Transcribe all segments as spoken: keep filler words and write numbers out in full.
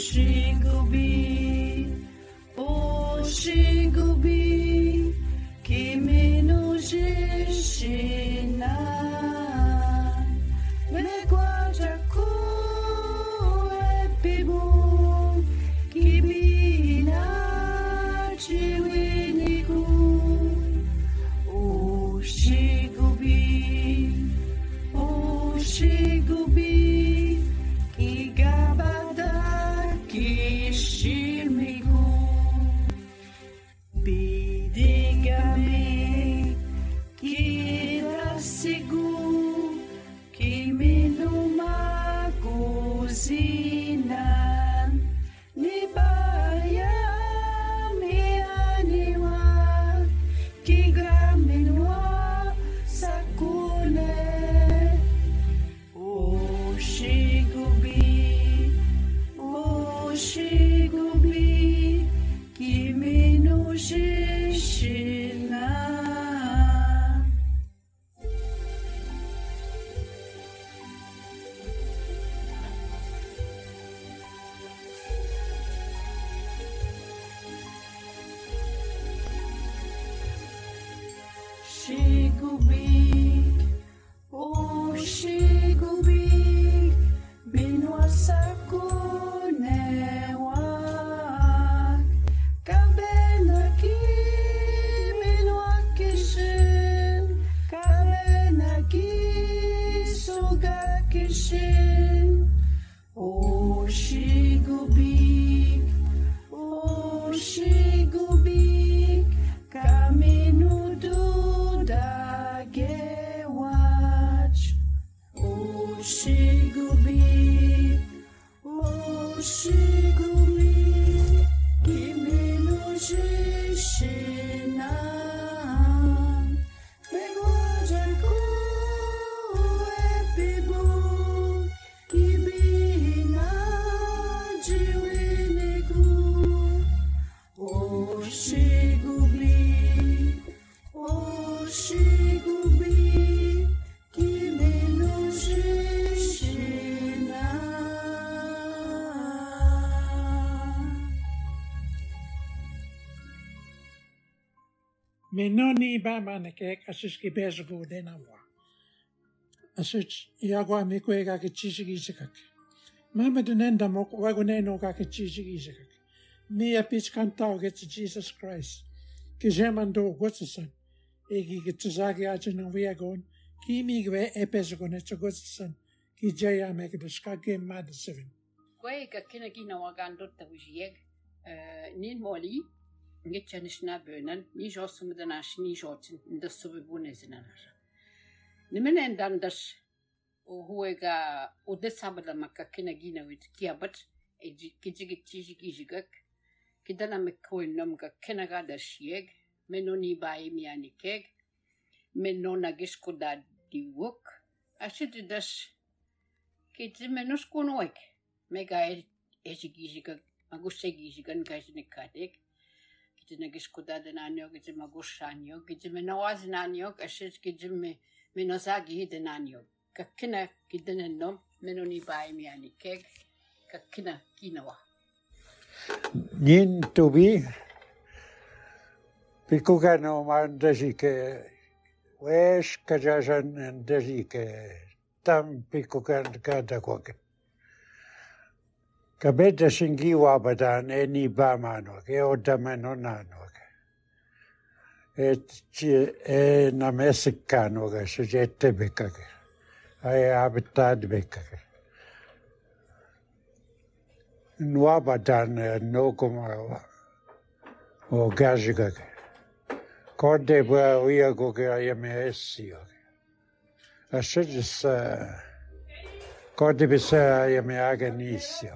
Oshigubi, Oshigubi, Kimi no Jishina, Megwajaku Epibu, Kibina Chiwiniku, Oshigubi, Oshigubi, Kigabada Kishimiku, Bidigami, Kirasigu, Kiminuma Kuzina, Nibaya Mianiwa, Kigraminwa Sakune, Oshigubi, Oshigubi, Kimi no Shishina. Shigubi, oh Shigubi, Minwa Sakunewa, Kabenaki, Minwa Kishin, Kabenaki, Suga Kishin, oh Shigubi, oh Shigubi, Kaminu Dagewach, oh Shigubi, oh Shigubi, Kimi no Shishina, Megwajaku Epibu, Kibina Jiwiniku, oh Shigubi, oh Shigubi, Kimi no Shishina. Menoni bama ne ke asus ki bezgo de na wa. Asus yagwa mi ko ga ke chisi sikak. Mama de nenda mo wa go ne no ga ke chisi sikak. Mi a pitch kantao get to Jesus Christ. Ke jemando gotsan. Egi ke tsagi a no we agon. Ki mi gwe e bezgo ne to gotsan. Ki jaya me ke ska ke mad seven. Kwe ka kina kina wagando ta ujieg. Nin moli. Ngetja nishna bönen, ni jossum de nash ni jotin, ndas so bebunezinar. Nimenen dan das o huega o desabada maka kina gina wit kiabat, e kijigi tijigijigak, kidana me koin namga kenaga da shieg, menoni bai miani keg, menona gishko da diwok, ashit das kiti menos konoek, mega e ejigijigak, magussegijigan gajnikadek. Kita nagis kuda denanyo, kita magushanyo, kita menawaz nanyo, kasi kita me menosagi denanyo. Kakina kita nenom menoni bai miani keg, kakina kinawa. Nin tubi, pikuga no mandaji ke, wesh kajajan mandaji ke, tam pikuga kada kwake. Kabeta shingiwa badan eni bamano ke odamano nano ke et e na mexicano ke sujete beka ke ai habitat beka ke nua badan no como o gajiga ke kode ba uya go ke ai messi ke ashes kode bisa ai me aganisio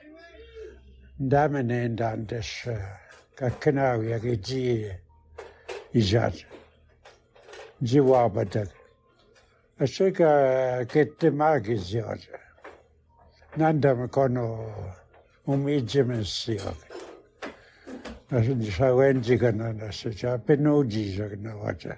Damene dandes kaknawi age ji ijat jiwabadak ashika kette magizio nandam kono umijemensio asu disawenji kana nasu cha penoji jagna wacha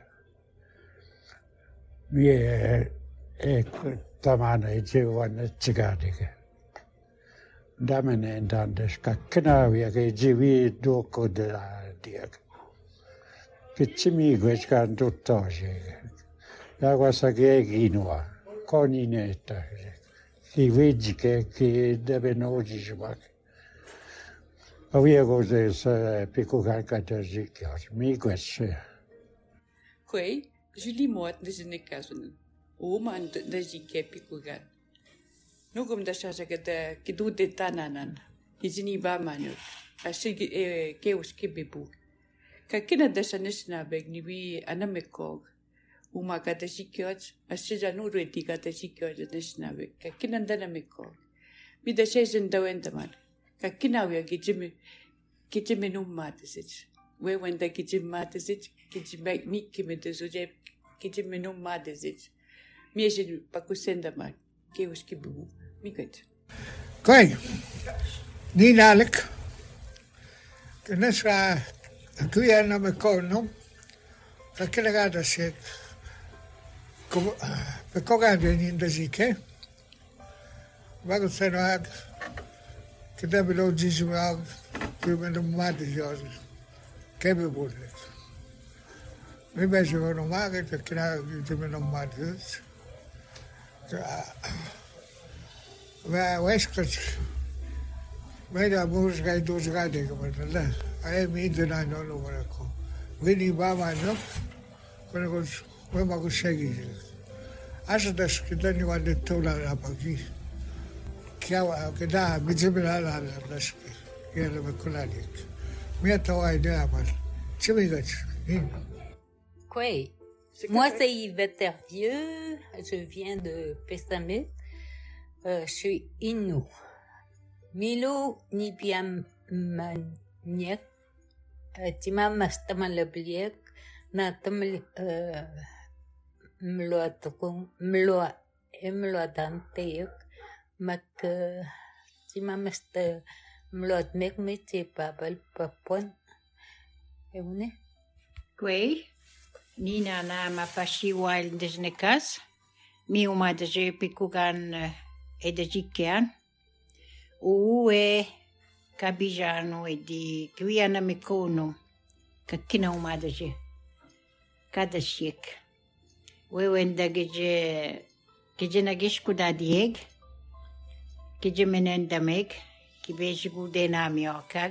mie e tamana jiwana chigadike Damenen dandes kakkenavia che givi duoco della diag. Che ci mi questo tutto. La cosa che è ghinoa, coninetta. Che vedi che che deve non ci fa. Avia cose picco cacata zicchios, mi questo. Quei, Julie Mort, dat is in de kassen. Oma en de zieke picco gan. Nog om dat ze que que doet de tananan. Die zijn niet waar man. Als ze ke os ke bebu. Ka kina dat ze niet snabek ni wie anamekog. Uma ka de zikiots, als ze dan uru die ka de zikiots de snabek. Ka kina dan anamekog. Mi dat ze zijn dawenda man. Ka kina weer gijime gijime num matesits. We wenda gijime matesits, gijime mi kime de zoje gijime num matesits. Mi is in pakusenda man. Ke os ke bebu. Miket. Kijk, niet dadelijk. Toen is er een keer naar mijn koning. Dan kan ik dat zeggen. We komen in de zieke. Maar het zijn ook. Ik heb het ook gezien, maar ik ben een maat. Ik heb het ook niet. Ik ben zo normaal. Ik ben een maat. Maar weeskens, wij daar moest gaan door zich uitdenken met de les. Hij heeft me internet nog maar gekomen. Weet niet waar maar nog, kon ik ons, we mag ons zeggen. Als het is, ik dan niet wat de tola heb ik. Kijk, ik daar, met z'n midden aan de les. Ik heb me kunnen niet. Meer te waar idee, maar het is niet. Quoi? Moi, c'est Yvette Hervieux. Je viens de Pessamé. Euh, je suis Innu. Milo Nipiam Maniak. Tima Mastamabliek. Natam Mloatukung. Mloa. Mloadanteek. Mak. Tima Masta Mloatmek Mete Babel Papon. Eune? Quei, Nina na mapashi wild desnekas. Mi uma de je pikugan e de jikian. U e kabijano e di kwiana mikono. Kakina uma de je. Kada shik. Wewenda geje geje nagish kuda dieg. Geje menenda meg. Kibeji gude na miokag.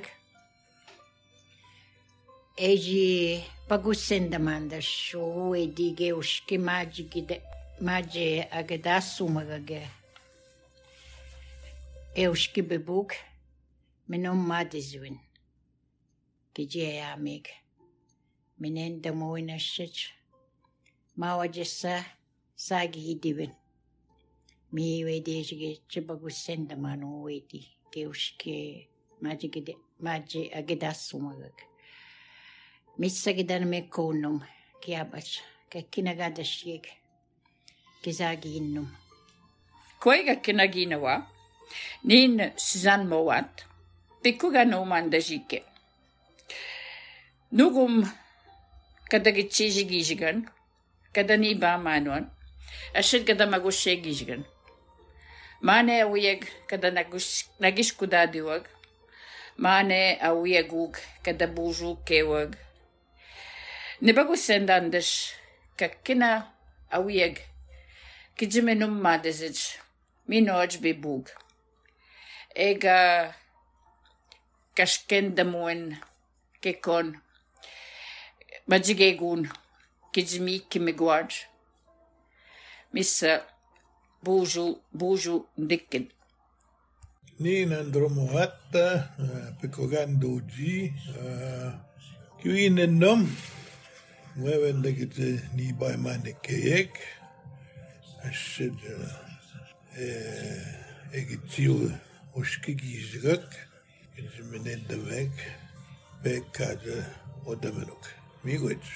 Eji pagusenda manda show e dige ushki maji gide maji agadasu magage. E ushki bebuk menom madizwin. Kije amig. Menenda moina shich. Mawajessa sagi hidiwin. Mi wedejige chibagusenda manu wedi. Ke ushki maji gide maji agadasu magage. Missagidan me konum, kiabach, ke kinagadashig, kizaginum. Koiga kinaginawa, nin Suzanne Mowat, pikuga no mandajike. Nugum kadagichigigan, kadani ba manuan, ashid kadamagushgigan. Mane awiyeg kadanagiskudadiwag, mane awiyagug kadabuju kewag. Nibagusendandish kakina awiyeg kijimenum madezij minoj bibug. Ega kashkendamuen kekon majigegun kijimi kimigwaj. Missa buju buju dikkid. Niin andromo hatta pikogan doji kiwinen nom mueven de que ni by mane kek ashid eh egitiu oskigizgak izmenen de weg bekad odamenok migoch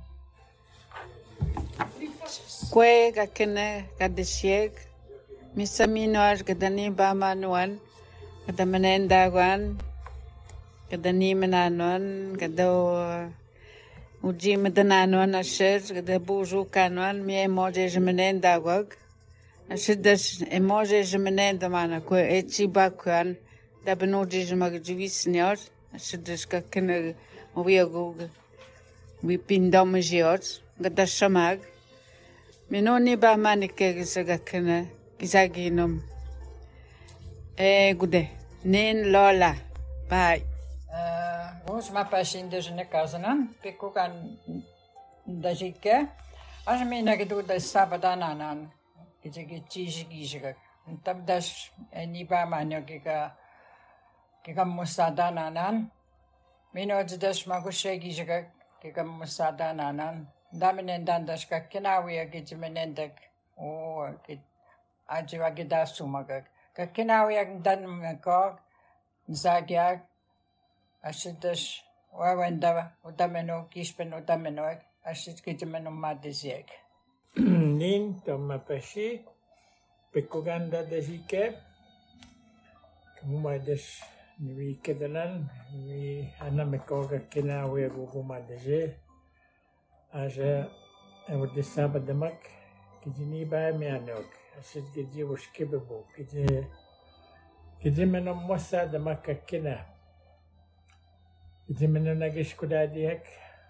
Kwe kakene kadeshig. Misaminoaj kadani ba manuan. Kadamenendawan. Kadani menanon. Kado uji medananon ashir. Kadabuju kanon. Mi emoje jemenendawag. Ashir das emoje jemenendamana. Kwe echi bakwan. Dabenodis magjuis near, Suduska Kenner, we are go, we pin domagios, Gadashamag. Minoni ba manike Gizagakena, Gizaginum. Eh, good. Nen Lola. Bye. Ons ma pasin de ne kazanan, pekukan da jike. As me na gedo da sabadananan, gizegi chizigizga. Tab das ni ba manyo kika kika musadananan. Mino das magusegizga kika musadananan. Daminen dandas ka kinawi gizimenendek o git ajiwa gidasumagak. Ka kinawi ang dan ko zagiag. Asitas wawenda utameno kispen utameno asit kitemeno madesiek. Nin toma pashi pekuganda desike kumades ni kedalan ni anamekoga kina we guguma dese aja evde sabadamak kijini ba meanok asit kiji woskebebo kiji kijimeno mosa damak kina Ijimeno nagish kudadiek,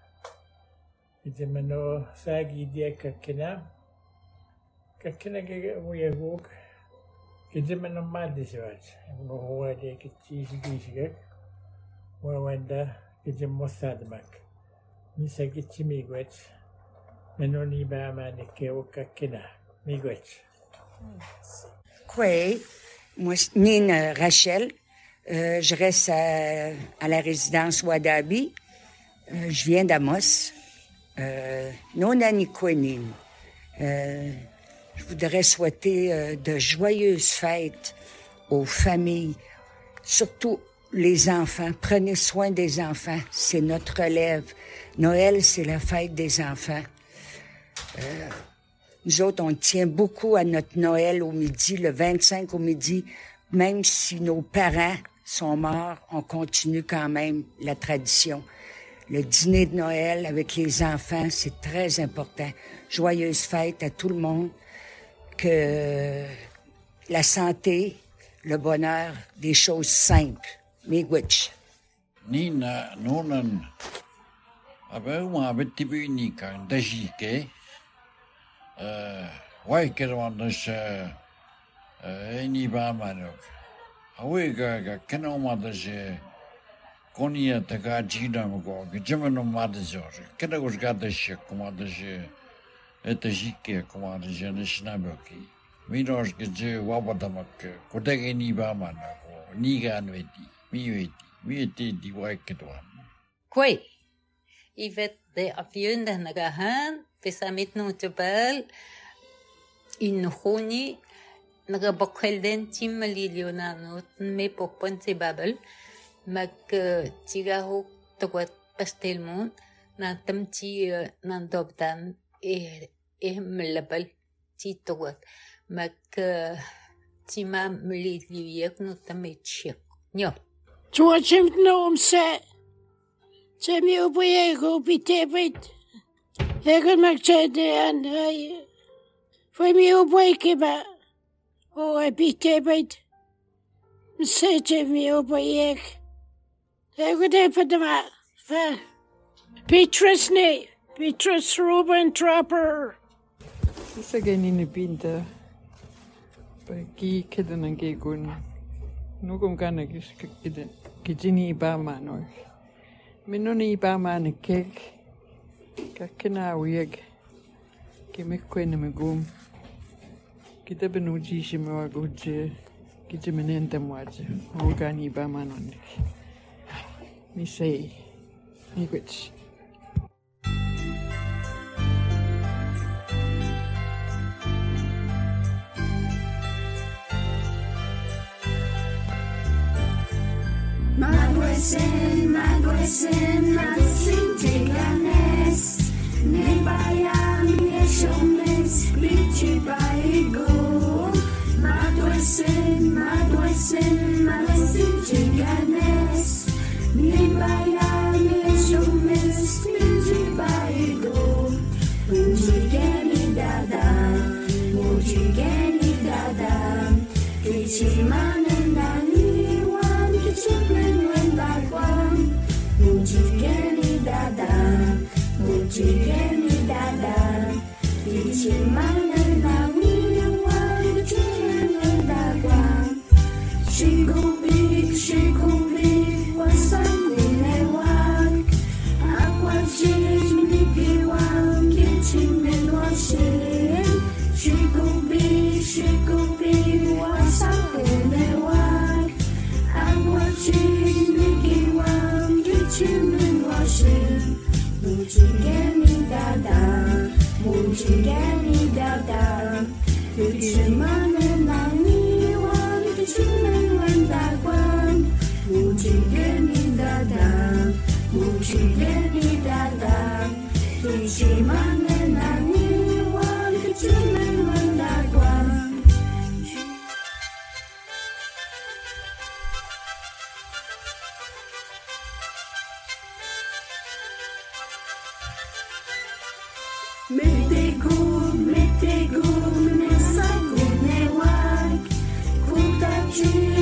ijimeno sagi diek kakina, kakina gege uyaguk, ijimeno madiswat, no hoa de kichis gishgek, wawanda ijimo sadmak, misa gichi migwet, menoni ba manike o kakina, migwet. Kwe, moi, Nina Rachel. Euh, je reste à, à la résidence Wadabi. Euh, je viens d'Amos. Euh, non Anikwenin. Euh, je voudrais souhaiter euh, de joyeuses fêtes aux familles, surtout les enfants. Prenez soin des enfants. C'est notre relève. Noël, c'est la fête des enfants. Euh, nous autres, on tient beaucoup à notre Noël au midi, le vingt-cinq au midi. Même si nos parents sont morts, on continue quand même la tradition. Le dîner de Noël avec les enfants, c'est très important. Joyeuses fêtes à tout le monde. Que la santé, le bonheur, des choses simples. Miigwech. Nina, nonan, abema betibunika, dajike, euh, waikerwandas, euh, eni bamanok. Awega ga kenoma daje konia taga jina mgo gimeno madazor kenagos gadash komadaje etajike komadaje nishnaboki minos geje wabadamak kodege ni bamana ko niga anveti miweti mieti di waiketwan Koi ivet de afjunda nagahan pesamit no tebal in honi nagabakhelden timmalilionanut me popon se babel mag tigaho tokwat pastelmon na tamti nan dobdan e e melabel ti tokwat mag tima meliliek no tamechek nyo Tuachim nom se Temi uboyego bitebit Egan magchede an ay Femi uboykeba O e bitebit Se temi uboyeg Egan epadama Fa Petrus ne Petrus Ruben Trapper Isa ganini pinta Pagi kedan gegun Nugum kana gis kedan Kijini ba mano Minoni ba man kek kakena wieg Kimekwen megum Kita benuji shimwa guje Kijimenenta mwaje Ogani ba manonik Mi say Mi gwitch Magwesen, magwesen, magwesen, teganes. Nebayam yeshomes, bichi baigo. Magwesen, magwesen, magwesen, teganes. Nebayam yeshomes, bichi baigo. Mujigeni dada, mujigeni dada. Kichi manendani wan. Mujigeni dada, Ichimana Namiwa, Ichimana dagwa. Shigubi, Shigubi, Wasanilewak, Aquachim, Nikiwak, Ichimenwashim. Shigubi, Shigubi, Wasanilewak, Aquachim, Nikiwak, Ichimenwashim. Mujigeni dada, Mujigeni dada, Ichimana Namiwa, Ichimen dagwan. Mujigeni dada, Mujigeni dada, Ichimana Namiwa, Ichimen dagwan. Metegu, metegu, nesagu newak, kutachi.